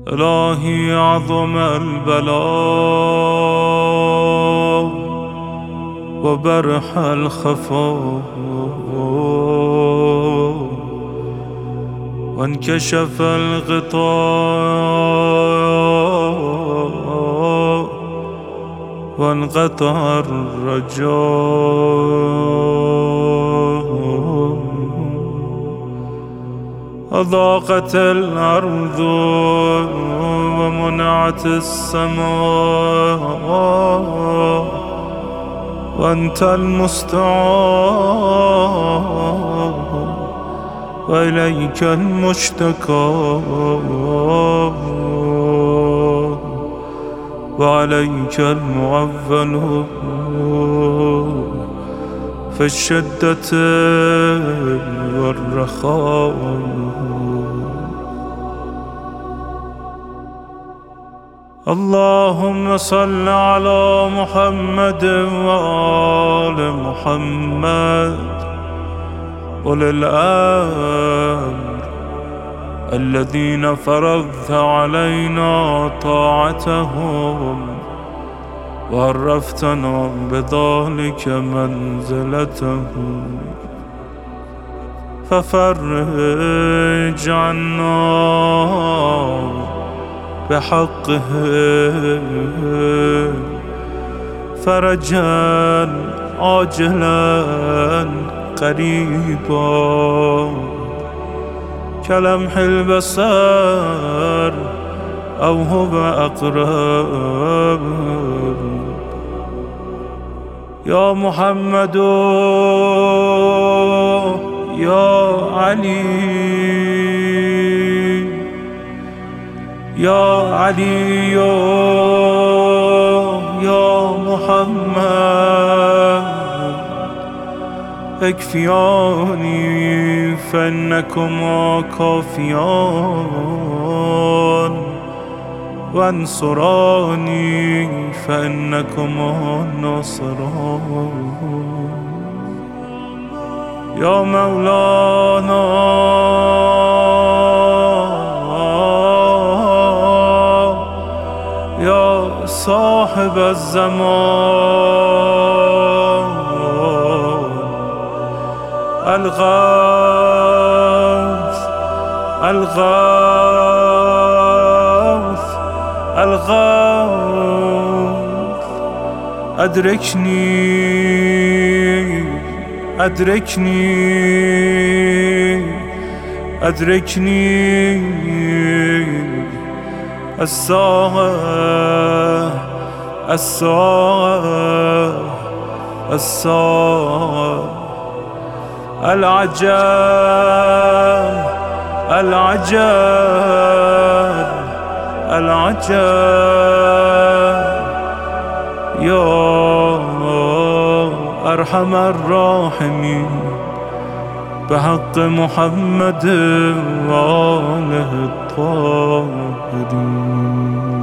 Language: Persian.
إلهي عظم البلاء وبرح الخفاء وانكشف الغطاء وانقطع الرجاء أضاقت الأرض ومنعت السماء وأنت المستعان وإليك المشتكى وعليك المعول في الشدة والرخاء. اللهم صل على محمد وآل محمد أولي الأمر الذين فرضت علينا طاعتهم وعرفتنا بذلك منزلتهم، ففرج عنا بحقهم فرجا عاجلا قريبا كلمح البصر أو هو أقرب. يا محمد يا علي يا علي يا محمد اكفياني فإنكما كافيان وانصراني فإنكما ناصران. يا مولانا يا صاحب الزمان الغوث الغوث الغوث أدركني أدركني أدركني الساعة الساعة الساعة العجب العجب العجب. يا أرحم الراحمين بحق محمد وآله الطاهرين.